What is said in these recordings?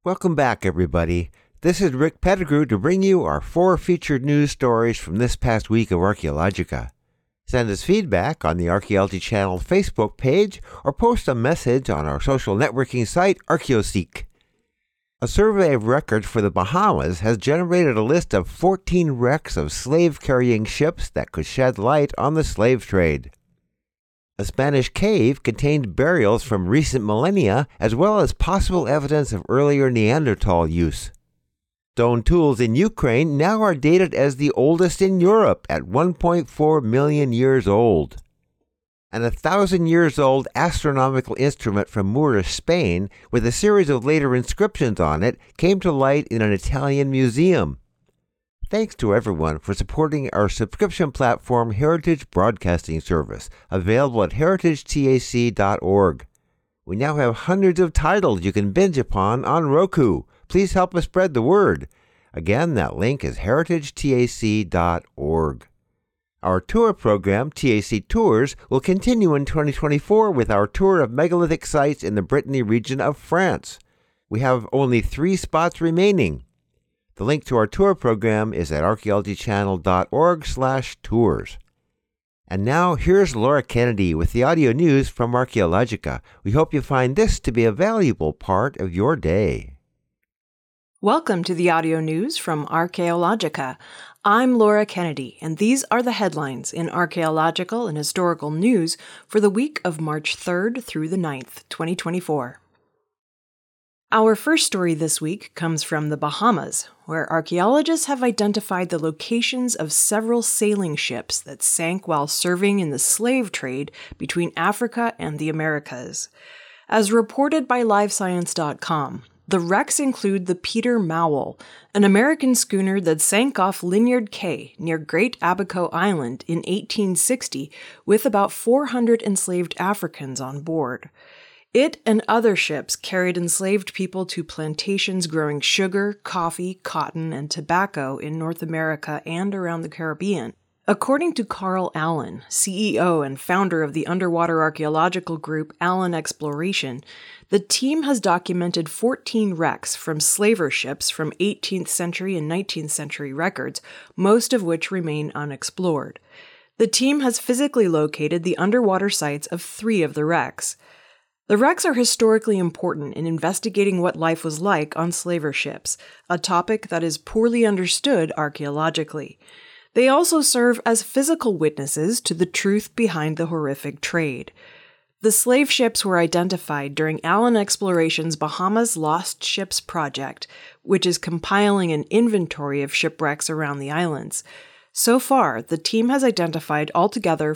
Welcome back, everybody. This is Rick Pettigrew to bring you our 4 featured news stories from this past week of Archaeologica. Send us feedback on the Archaeology Channel Facebook page or post a message on our social networking site, Archaeoseek. A survey of records for the Bahamas has generated a list of 14 wrecks of slave-carrying ships that could shed light on the slave trade. A Spanish cave contained burials from recent millennia, as well as possible evidence of earlier Neanderthal use. Stone tools in Ukraine now are dated as the oldest in Europe at 1.4 million years old. And a 1,000-years-old astronomical instrument from Moorish Spain, with a series of later inscriptions on it, came to light in an Italian museum. Thanks to everyone for supporting our subscription platform Heritage Broadcasting Service, available at heritagetac.org. We now have hundreds of titles you can binge upon on Roku. Please help us spread the word. Again, that link is heritagetac.org. Our tour program, TAC Tours, will continue in 2024 with our tour of megalithic sites in the Brittany region of France. We have only 3 spots remaining. The link to our tour program is at archaeologychannel.org/tours. And now, here's Laura Kennedy with the audio news from Archaeologica. We hope you find this to be a valuable part of your day. Welcome to the audio news from Archaeologica. I'm Laura Kennedy, and these are the headlines in archaeological and historical news for the week of March 3rd through the 9th, 2024. Our first story this week comes from the Bahamas, where archaeologists have identified the locations of several sailing ships that sank while serving in the slave trade between Africa and the Americas. As reported by LiveScience.com, the wrecks include the Peter Mowell, an American schooner that sank off Lynyard Cay near Great Abaco Island in 1860 with about 400 enslaved Africans on board. It and other ships carried enslaved people to plantations growing sugar, coffee, cotton, and tobacco in North America and around the Caribbean. According to Carl Allen, CEO and founder of the underwater archaeological group Allen Exploration, the team has documented 14 wrecks from slaver ships from 18th century and 19th century records, most of which remain unexplored. The team has physically located the underwater sites of 3 of the wrecks. The wrecks are historically important in investigating what life was like on slaver ships, a topic that is poorly understood archaeologically. They also serve as physical witnesses to the truth behind the horrific trade. The slave ships were identified during Allen Exploration's Bahamas Lost Ships project, which is compiling an inventory of shipwrecks around the islands. So far, the team has identified altogether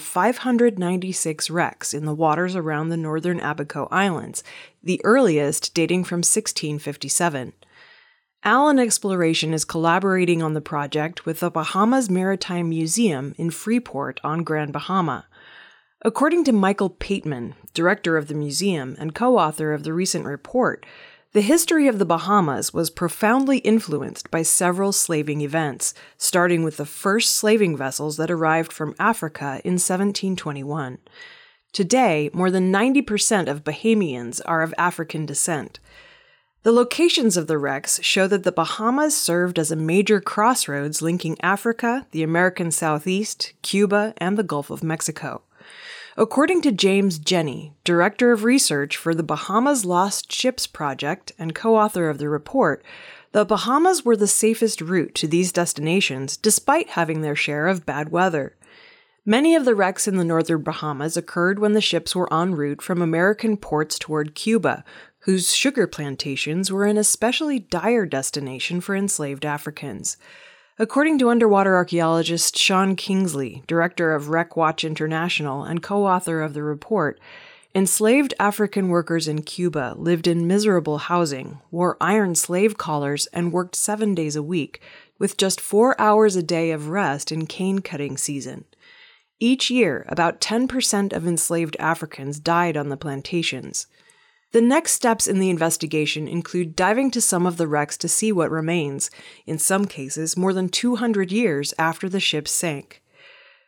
596 wrecks in the waters around the northern Abaco Islands, the earliest dating from 1657. Allen Exploration is collaborating on the project with the Bahamas Maritime Museum in Freeport on Grand Bahama. According to Michael Pateman, director of the museum and co-author of the recent report, the history of the Bahamas was profoundly influenced by several slaving events, starting with the first slaving vessels that arrived from Africa in 1721. Today, more than 90% of Bahamians are of African descent. The locations of the wrecks show that the Bahamas served as a major crossroads linking Africa, the American Southeast, Cuba, and the Gulf of Mexico. According to James Jenny, director of research for the Bahamas Lost Ships project and co-author of the report, the Bahamas were the safest route to these destinations despite having their share of bad weather. Many of the wrecks in the northern Bahamas occurred when the ships were en route from American ports toward Cuba, whose sugar plantations were an especially dire destination for enslaved Africans. According to underwater archaeologist Sean Kingsley, director of Wreck Watch International and co-author of the report, enslaved African workers in Cuba lived in miserable housing, wore iron slave collars, and worked 7 days a week, with just 4 hours a day of rest in cane cutting season. Each year, about 10% of enslaved Africans died on the plantations. The next steps in the investigation include diving to some of the wrecks to see what remains, in some cases more than 200 years after the ships sank.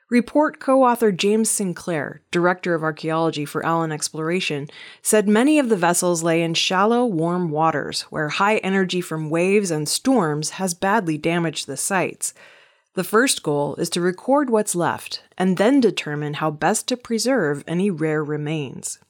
Report co-author James Sinclair, director of archaeology for Allen Exploration, said many of the vessels lay in shallow, warm waters where high energy from waves and storms has badly damaged the sites. The first goal is to record what's left and then determine how best to preserve any rare remains.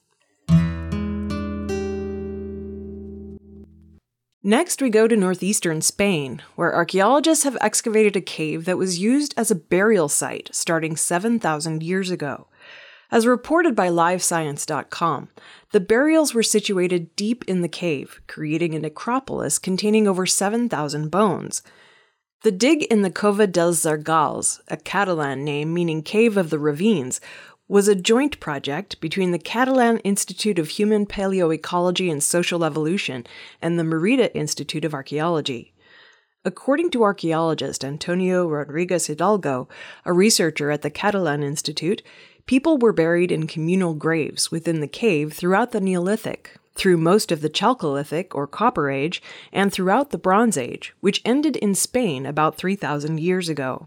Next, we go to northeastern Spain, where archaeologists have excavated a cave that was used as a burial site starting 7,000 years ago. As reported by LiveScience.com, the burials were situated deep in the cave, creating a necropolis containing over 7,000 bones. The dig in the Cova dels Zargals, a Catalan name meaning Cave of the Ravines, was a joint project between the Catalan Institute of Human Paleoecology and Social Evolution and the Merida Institute of Archaeology. According to archaeologist Antonio Rodriguez Hidalgo, a researcher at the Catalan Institute, people were buried in communal graves within the cave throughout the Neolithic, through most of the Chalcolithic or Copper Age, and throughout the Bronze Age, which ended in Spain about 3,000 years ago.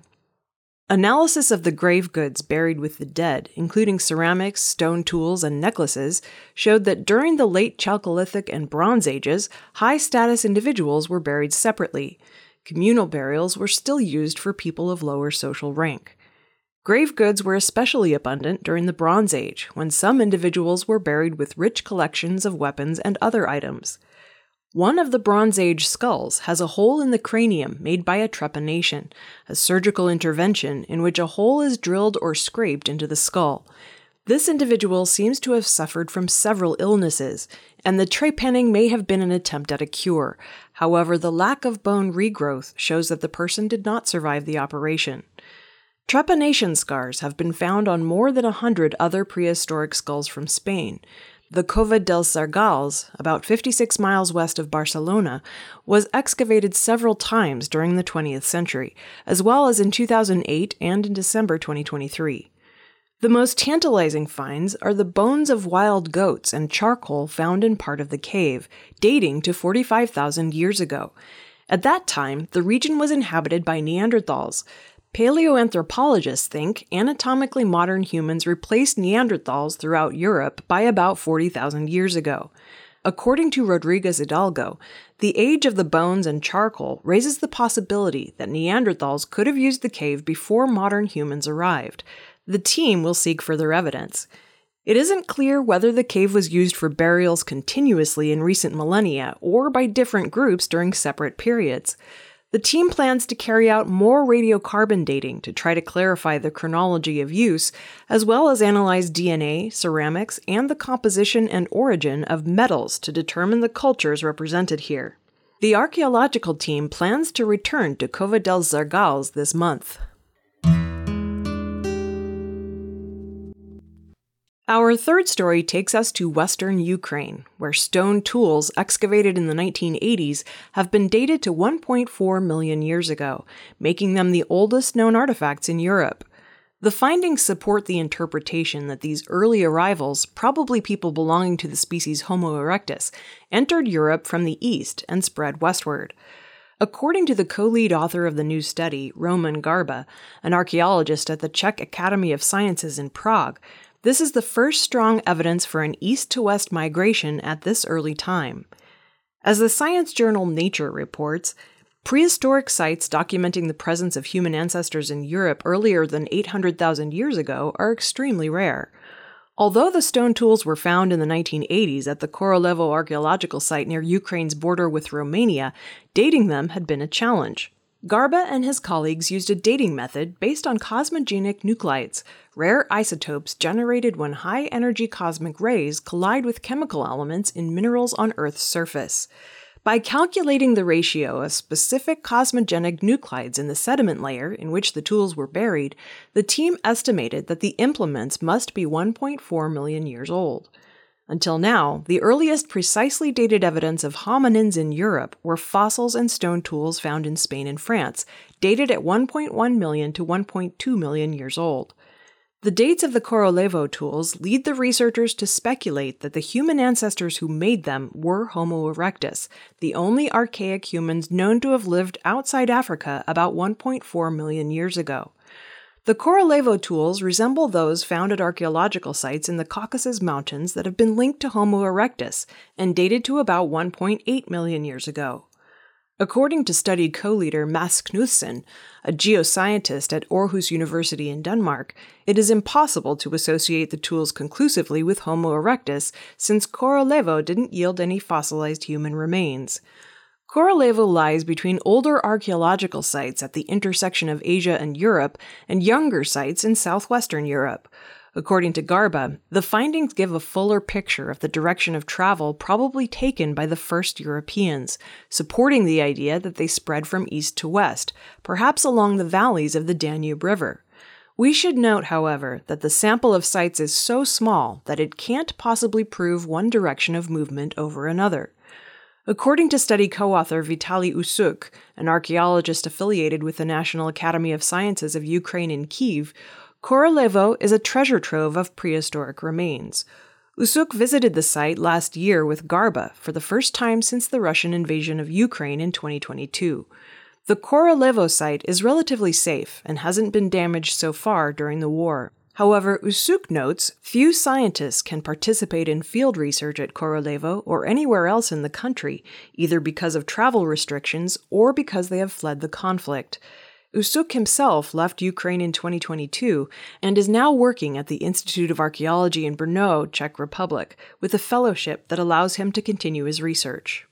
Analysis of the grave goods buried with the dead, including ceramics, stone tools, and necklaces, showed that during the late Chalcolithic and Bronze Ages, high-status individuals were buried separately. Communal burials were still used for people of lower social rank. Grave goods were especially abundant during the Bronze Age, when some individuals were buried with rich collections of weapons and other items. One of the Bronze Age skulls has a hole in the cranium made by a trepanation, a surgical intervention in which a hole is drilled or scraped into the skull. This individual seems to have suffered from several illnesses, and the trepanning may have been an attempt at a cure. However, the lack of bone regrowth shows that the person did not survive the operation. Trepanation scars have been found on more than 100 other prehistoric skulls from Spain. The Cova dels Zargals, about 56 miles west of Barcelona, was excavated several times during the 20th century, as well as in 2008 and in December 2023. The most tantalizing finds are the bones of wild goats and charcoal found in part of the cave, dating to 45,000 years ago. At that time, the region was inhabited by Neanderthals. Paleoanthropologists think anatomically modern humans replaced Neanderthals throughout Europe by about 40,000 years ago. According to Rodriguez Hidalgo, the age of the bones and charcoal raises the possibility that Neanderthals could have used the cave before modern humans arrived. The team will seek further evidence. It isn't clear whether the cave was used for burials continuously in recent millennia or by different groups during separate periods. The team plans to carry out more radiocarbon dating to try to clarify the chronology of use, as well as analyze DNA, ceramics, and the composition and origin of metals to determine the cultures represented here. The archaeological team plans to return to Cova dels Zargals this month. Our third story takes us to western Ukraine, where stone tools excavated in the 1980s have been dated to 1.4 million years ago, making them the oldest known artifacts in Europe. The findings support the interpretation that these early arrivals, probably people belonging to the species Homo erectus, entered Europe from the east and spread westward. According to the co-lead author of the new study, Roman Garba, an archaeologist at the Czech Academy of Sciences in Prague, this is the first strong evidence for an east-to-west migration at this early time. As the science journal Nature reports, prehistoric sites documenting the presence of human ancestors in Europe earlier than 800,000 years ago are extremely rare. Although the stone tools were found in the 1980s at the Korolevo archaeological site near Ukraine's border with Romania, dating them had been a challenge. Garba and his colleagues used a dating method based on cosmogenic nuclides, rare isotopes generated when high-energy cosmic rays collide with chemical elements in minerals on Earth's surface. By calculating the ratio of specific cosmogenic nuclides in the sediment layer in which the tools were buried, the team estimated that the implements must be 1.4 million years old. Until now, the earliest precisely dated evidence of hominins in Europe were fossils and stone tools found in Spain and France, dated at 1.1 million to 1.2 million years old. The dates of the Korolevo tools lead the researchers to speculate that the human ancestors who made them were Homo erectus, the only archaic humans known to have lived outside Africa about 1.4 million years ago. The Korolevo tools resemble those found at archaeological sites in the Caucasus Mountains that have been linked to Homo erectus and dated to about 1.8 million years ago. According to study co-leader Mads Knudsen, a geoscientist at Aarhus University in Denmark, it is impossible to associate the tools conclusively with Homo erectus since Korolevo didn't yield any fossilized human remains. Korolevo lies between older archaeological sites at the intersection of Asia and Europe and younger sites in southwestern Europe. According to Garba, the findings give a fuller picture of the direction of travel probably taken by the first Europeans, supporting the idea that they spread from east to west, perhaps along the valleys of the Danube River. We should note, however, that the sample of sites is so small that it can't possibly prove one direction of movement over another. According to study co-author Vitaly Usuk, an archaeologist affiliated with the National Academy of Sciences of Ukraine in Kyiv, Korolevo is a treasure trove of prehistoric remains. Usuk visited the site last year with Garba for the first time since the Russian invasion of Ukraine in 2022. The Korolevo site is relatively safe and hasn't been damaged so far during the war. However, Usuk notes few scientists can participate in field research at Korolevo or anywhere else in the country, either because of travel restrictions or because they have fled the conflict. Usuk himself left Ukraine in 2022 and is now working at the Institute of Archaeology in Brno, Czech Republic, with a fellowship that allows him to continue his research.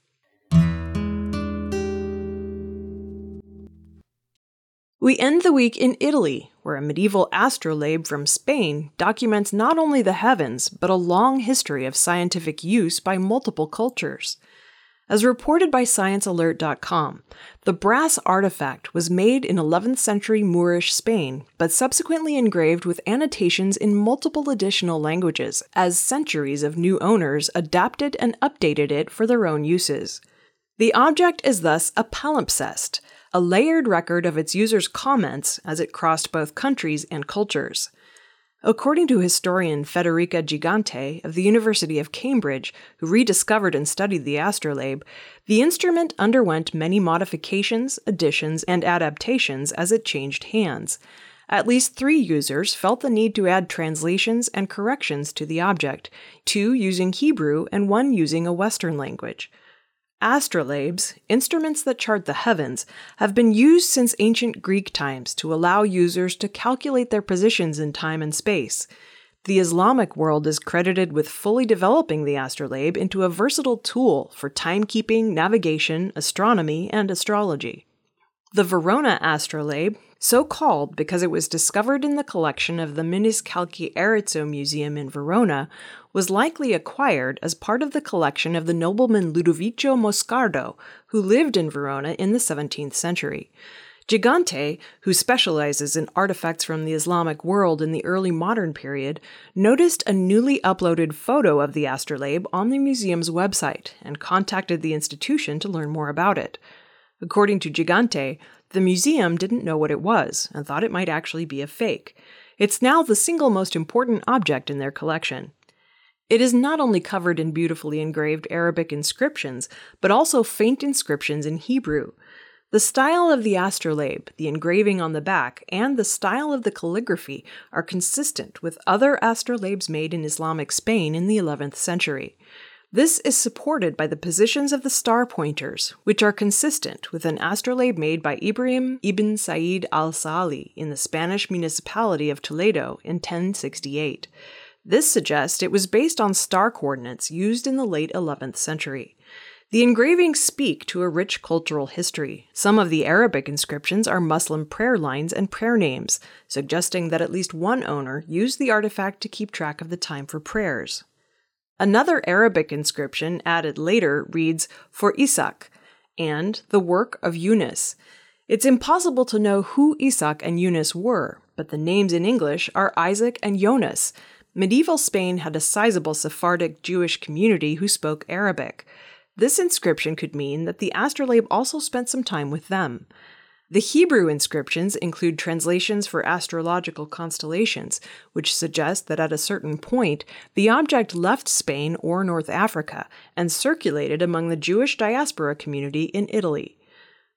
We end the week in Italy, where a medieval astrolabe from Spain documents not only the heavens, but a long history of scientific use by multiple cultures. As reported by ScienceAlert.com, the brass artifact was made in 11th century Moorish Spain, but subsequently engraved with annotations in multiple additional languages, as centuries of new owners adapted and updated it for their own uses. The object is thus a palimpsest, a layered record of its users' comments as it crossed both countries and cultures. According to historian Federica Gigante of the University of Cambridge, who rediscovered and studied the astrolabe, the instrument underwent many modifications, additions, and adaptations as it changed hands. At least 3 users felt the need to add translations and corrections to the object, 2 using Hebrew and 1 using a Western language. Astrolabes, instruments that chart the heavens, have been used since ancient Greek times to allow users to calculate their positions in time and space. The Islamic world is credited with fully developing the astrolabe into a versatile tool for timekeeping, navigation, astronomy, and astrology. The Verona astrolabe, so called because it was discovered in the collection of the Maniscalchi Arezzo Museum in Verona, was likely acquired as part of the collection of the nobleman Ludovico Moscardo, who lived in Verona in the 17th century. Gigante, who specializes in artifacts from the Islamic world in the early modern period, noticed a newly uploaded photo of the astrolabe on the museum's website and contacted the institution to learn more about it. According to Gigante, the museum didn't know what it was and thought it might actually be a fake. It's now the single most important object in their collection. It is not only covered in beautifully engraved Arabic inscriptions, but also faint inscriptions in Hebrew. The style of the astrolabe, the engraving on the back, and the style of the calligraphy are consistent with other astrolabes made in Islamic Spain in the 11th century. This is supported by the positions of the star pointers, which are consistent with an astrolabe made by Ibrahim ibn Said al-Sali in the Spanish municipality of Toledo in 1068. This suggests it was based on star coordinates used in the late 11th century. The engravings speak to a rich cultural history. Some of the Arabic inscriptions are Muslim prayer lines and prayer names, suggesting that at least one owner used the artifact to keep track of the time for prayers. Another Arabic inscription added later reads, "For Isaac," and "the work of Yunus." It's impossible to know who Isaac and Yunus were, but the names in English are Isaac and Jonas. Medieval Spain had a sizable Sephardic Jewish community who spoke Arabic. This inscription could mean that the astrolabe also spent some time with them. The Hebrew inscriptions include translations for astrological constellations, which suggest that at a certain point, the object left Spain or North Africa and circulated among the Jewish diaspora community in Italy.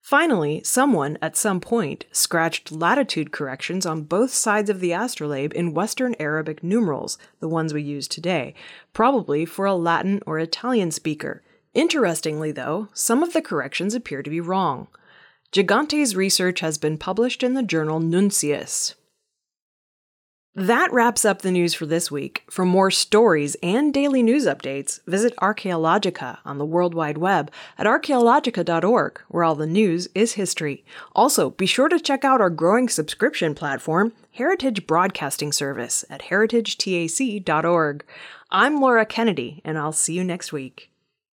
Finally, someone, at some point, scratched latitude corrections on both sides of the astrolabe in Western Arabic numerals, the ones we use today, probably for a Latin or Italian speaker. Interestingly, though, some of the corrections appear to be wrong. Gigante's research has been published in the journal Nuncius. That wraps up the news for this week. For more stories and daily news updates, visit Archaeologica on the World Wide Web at archaeologica.org, where all the news is history. Also, be sure to check out our growing subscription platform, Heritage Broadcasting Service, at heritagetac.org. I'm Laura Kennedy, and I'll see you next week.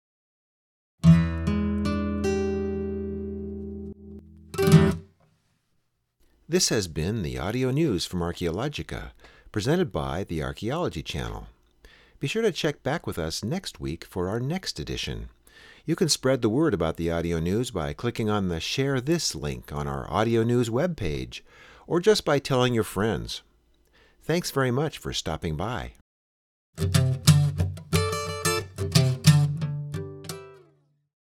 This has been the audio news from Archaeologica, presented by the Archaeology Channel. Be sure to check back with us next week for our next edition. You can spread the word about the audio news by clicking on the Share This link on our audio news webpage, or just by telling your friends. Thanks very much for stopping by.